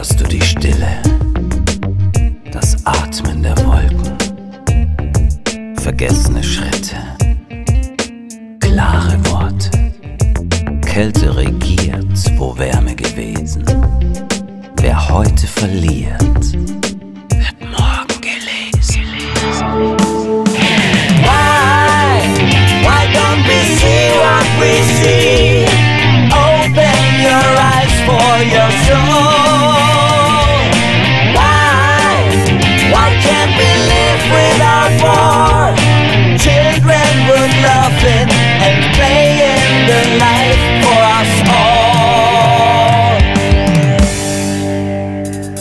Hörst du die Stille, das Atmen der Wolken, vergessene Schritte, klare Worte, Kälte regiert, wo Wärme gewesen. Wer heute verliert,